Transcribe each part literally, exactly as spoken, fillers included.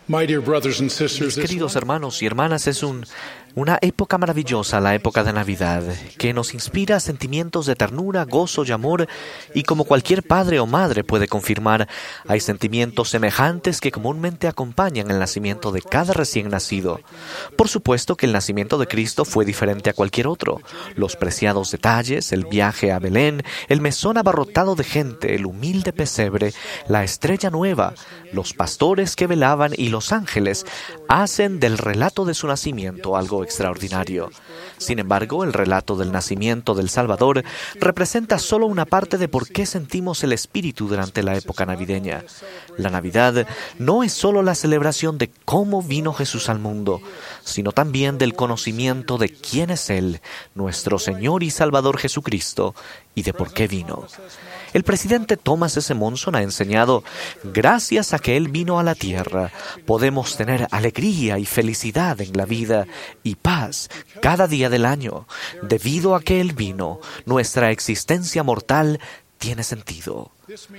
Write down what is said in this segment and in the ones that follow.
My dear brothers and sisters, Mis queridos hermanos y hermanas, es un, una época maravillosa, la época de Navidad, que nos inspira sentimientos de ternura, gozo y amor, y como cualquier padre o madre puede confirmar, hay sentimientos semejantes que comúnmente acompañan el nacimiento de cada recién nacido. Por supuesto que el nacimiento de Cristo fue diferente a cualquier otro. Los preciados detalles, el viaje a Belén, el mesón abarrotado de gente, el humilde pesebre, la estrella nueva, los pastores que velaban y los ángeles hacen del relato de su nacimiento algo extraordinario. Sin embargo, el relato del nacimiento del Salvador representa solo una parte de por qué sentimos el espíritu durante la época navideña. La Navidad no es solo la celebración de cómo vino Jesús al mundo, sino también del conocimiento de quién es Él, nuestro Señor y Salvador Jesucristo, y de por qué vino. El presidente Thomas S. Monson ha enseñado, gracias a que Él vino a la tierra, podemos tener alegría y felicidad en la vida y paz cada día del año. Debido a que Él vino, nuestra existencia mortal tiene sentido.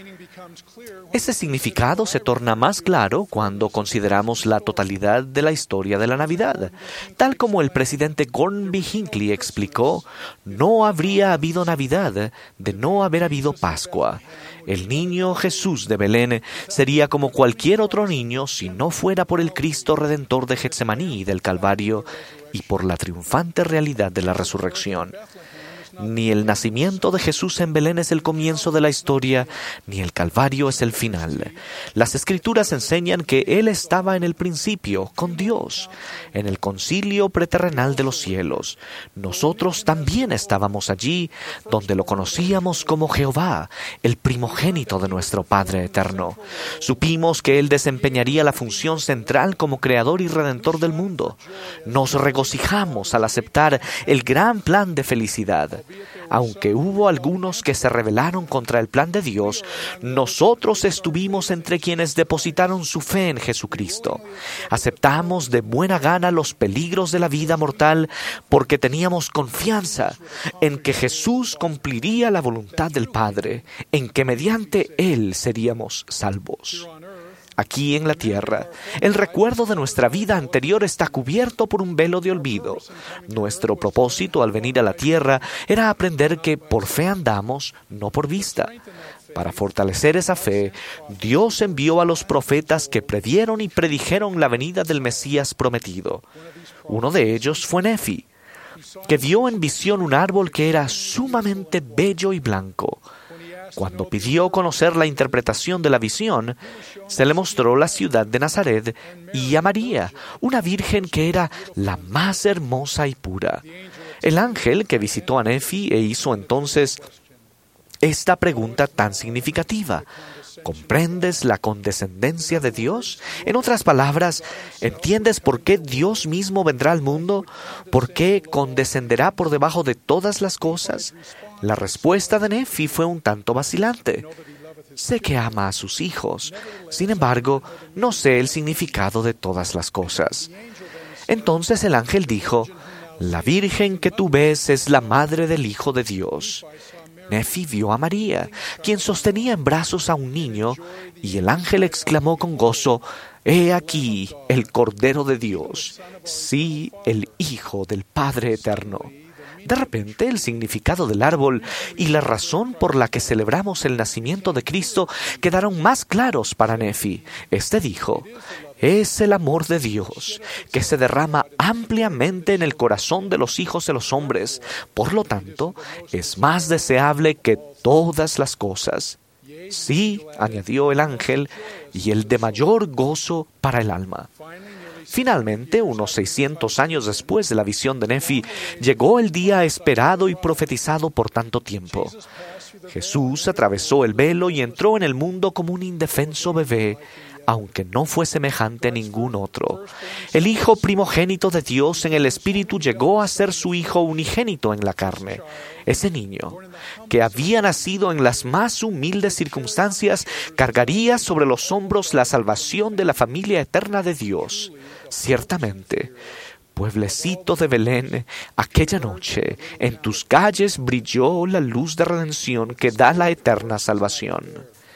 Ese significado se torna más claro cuando consideramos la totalidad de la historia de la Navidad. Tal como el presidente Gordon B. Hinckley explicó, no habría habido Navidad de no haber habido Pascua. El niño Jesús de Belén sería como cualquier otro niño si no fuera por el Cristo Redentor de Getsemaní y del Calvario y por la triunfante realidad de la resurrección. Ni el nacimiento de Jesús en Belén es el comienzo de la historia, ni el Calvario es el final. Las Escrituras enseñan que Él estaba en el principio, con Dios, en el concilio preterrenal de los cielos. Nosotros también estábamos allí, donde lo conocíamos como Jehová, el primogénito de nuestro Padre eterno. Supimos que Él desempeñaría la función central como Creador y Redentor del mundo. Nos regocijamos al aceptar el gran plan de felicidad. Aunque hubo algunos que se rebelaron contra el plan de Dios, nosotros estuvimos entre quienes depositaron su fe en Jesucristo. Aceptamos de buena gana los peligros de la vida mortal porque teníamos confianza en que Jesús cumpliría la voluntad del Padre, en que mediante Él seríamos salvos. Aquí en la tierra, el recuerdo de nuestra vida anterior está cubierto por un velo de olvido. Nuestro propósito al venir a la tierra era aprender que por fe andamos, no por vista. Para fortalecer esa fe, Dios envió a los profetas que previeron y predijeron la venida del Mesías prometido. Uno de ellos fue Nefi, que vio en visión un árbol que era sumamente bello y blanco. Cuando pidió conocer la interpretación de la visión, se le mostró la ciudad de Nazaret y a María, una virgen que era la más hermosa y pura. El ángel que visitó a Nefi e hizo entonces esta pregunta tan significativa: ¿comprendes la condescendencia de Dios? En otras palabras, ¿entiendes por qué Dios mismo vendrá al mundo? ¿Por qué condescenderá por debajo de todas las cosas? La respuesta de Nefi fue un tanto vacilante. Sé que ama a sus hijos, sin embargo, no sé el significado de todas las cosas. Entonces el ángel dijo, la virgen que tú ves es la madre del Hijo de Dios. Nefi vio a María, quien sostenía en brazos a un niño, y el ángel exclamó con gozo, «He aquí el Cordero de Dios, sí, el Hijo del Padre Eterno». De repente, el significado del árbol y la razón por la que celebramos el nacimiento de Cristo quedaron más claros para Nefi. Este dijo, es el amor de Dios, que se derrama ampliamente en el corazón de los hijos de los hombres. Por lo tanto, es más deseable que todas las cosas. Sí, añadió el ángel, y el de mayor gozo para el alma. Finalmente, unos seiscientos años después de la visión de Nefi, llegó el día esperado y profetizado por tanto tiempo. Jesús atravesó el velo y entró en el mundo como un indefenso bebé, aunque no fue semejante a ningún otro. El Hijo primogénito de Dios en el Espíritu llegó a ser su Hijo unigénito en la carne. Ese niño, que había nacido en las más humildes circunstancias, cargaría sobre los hombros la salvación de la familia eterna de Dios. Ciertamente, pueblecito de Belén, aquella noche en tus calles brilló la luz de redención que da la eterna salvación.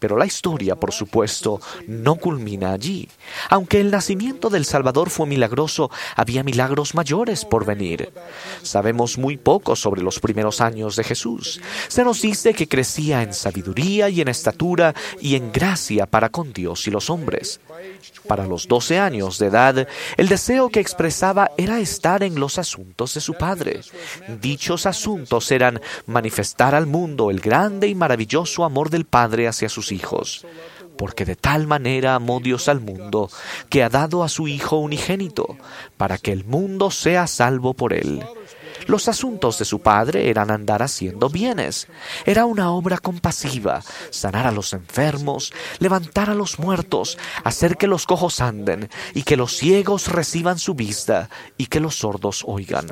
Pero la historia, por supuesto, no culmina allí. Aunque el nacimiento del Salvador fue milagroso, había milagros mayores por venir. Sabemos muy poco sobre los primeros años de Jesús. Se nos dice que crecía en sabiduría y en estatura y en gracia para con Dios y los hombres. Para los doce años de edad, el deseo que expresaba era estar en los asuntos de su Padre. Dichos asuntos eran manifestar al mundo el grande y maravilloso amor del Padre hacia sus hijos. Porque de tal manera amó Dios al mundo, que ha dado a su Hijo unigénito, para que el mundo sea salvo por él. Los asuntos de su Padre eran andar haciendo bienes. Era una obra compasiva, sanar a los enfermos, levantar a los muertos, hacer que los cojos anden, y que los ciegos reciban su vista, y que los sordos oigan.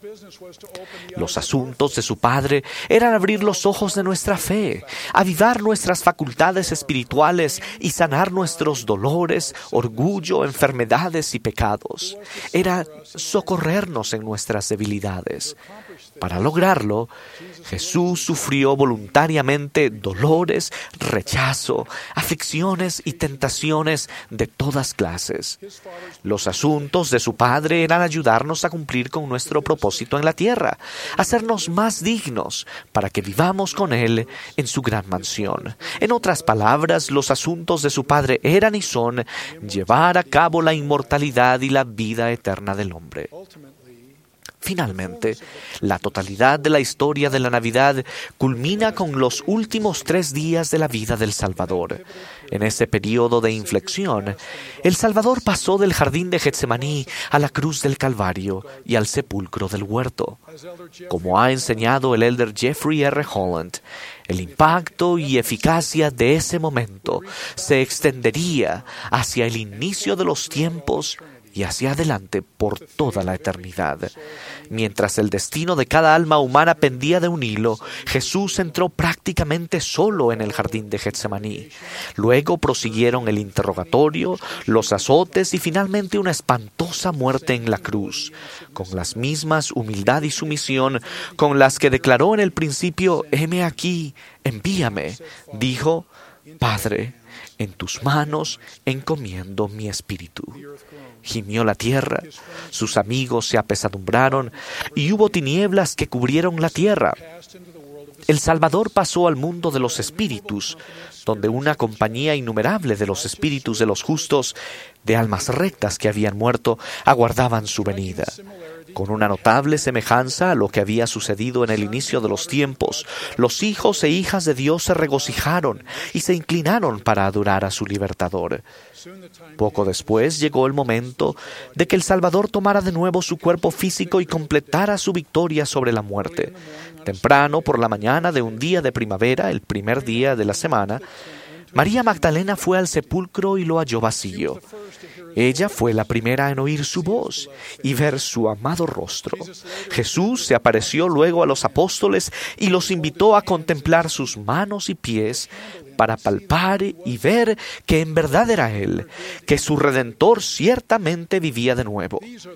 Los asuntos de su Padre eran abrir los ojos de nuestra fe, avivar nuestras facultades espirituales y sanar nuestros dolores, orgullo, enfermedades y pecados. Era socorrernos en nuestras debilidades. Para lograrlo, Jesús sufrió voluntariamente dolores, rechazo, aflicciones y tentaciones de todas clases. Los asuntos de su Padre eran ayudarnos a cumplir con nuestro propósito en la tierra, hacernos más dignos para que vivamos con Él en su gran mansión. En otras palabras, los asuntos de su Padre eran y son llevar a cabo la inmortalidad y la vida eterna del hombre. Finalmente, la totalidad de la historia de la Navidad culmina con los últimos tres días de la vida del Salvador. En ese periodo de inflexión, el Salvador pasó del jardín de Getsemaní a la cruz del Calvario y al sepulcro del huerto. Como ha enseñado el elder Jeffrey R. Holland, el impacto y eficacia de ese momento se extendería hacia el inicio de los tiempos y hacia adelante por toda la eternidad. Mientras el destino de cada alma humana pendía de un hilo, Jesús entró prácticamente solo en el jardín de Getsemaní. Luego prosiguieron el interrogatorio, los azotes y finalmente una espantosa muerte en la cruz, con las mismas humildad y sumisión con las que declaró en el principio: «Heme aquí, envíame», dijo: «Padre, en tus manos encomiendo mi espíritu». Gimió la tierra, sus amigos se apesadumbraron y hubo tinieblas que cubrieron la tierra. El Salvador pasó al mundo de los espíritus, donde una compañía innumerable de los espíritus de los justos, de almas rectas que habían muerto, aguardaban su venida. Con una notable semejanza a lo que había sucedido en el inicio de los tiempos, los hijos e hijas de Dios se regocijaron y se inclinaron para adorar a su libertador. Poco después llegó el momento de que el Salvador tomara de nuevo su cuerpo físico y completara su victoria sobre la muerte. Temprano por la mañana de un día de primavera, el primer día de la semana, María Magdalena fue al sepulcro y lo halló vacío. Ella fue la primera en oír su voz y ver su amado rostro. Jesús se apareció luego a los apóstoles y los invitó a contemplar sus manos y pies para palpar y ver que en verdad era Él, que su Redentor ciertamente vivía de nuevo.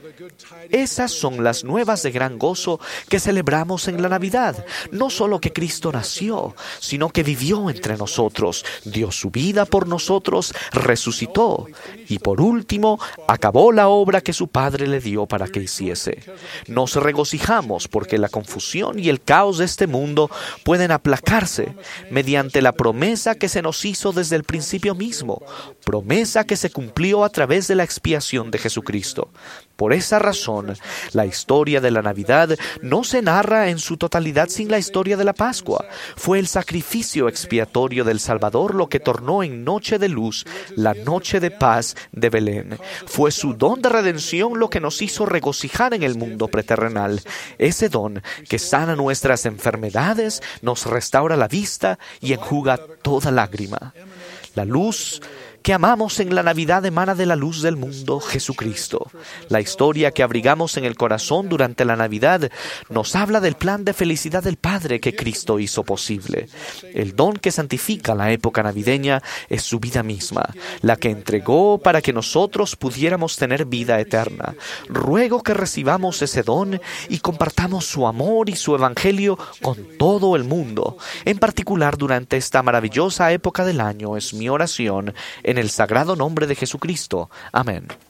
Esas son las nuevas de gran gozo que celebramos en la Navidad. No solo que Cristo nació, sino que vivió entre nosotros, dio su vida por nosotros, resucitó y por último acabó la obra que su Padre le dio para que hiciese. Nos regocijamos porque la confusión y el caos de este mundo pueden aplacarse mediante la promesa que se nos hizo desde el principio mismo, promesa que se cumplió a través de la expiación de Jesucristo. Por esa razón, la historia de la Navidad no se narra en su totalidad sin la historia de la Pascua. Fue el sacrificio expiatorio del Salvador lo que tornó en noche de luz la noche de paz de Belén. Fue su don de redención lo que nos hizo regocijar en el mundo preterrenal. Ese don que sana nuestras enfermedades, nos restaura la vista y enjuga toda lágrima. La luz que amamos en la Navidad emana de la luz del mundo, Jesucristo. La historia que abrigamos en el corazón durante la Navidad nos habla del plan de felicidad del Padre que Cristo hizo posible. El don que santifica la época navideña es su vida misma, la que entregó para que nosotros pudiéramos tener vida eterna. Ruego que recibamos ese don y compartamos su amor y su evangelio con todo el mundo. En particular, durante esta maravillosa época del año, es mi oración en el sagrado nombre de Jesucristo. Amén.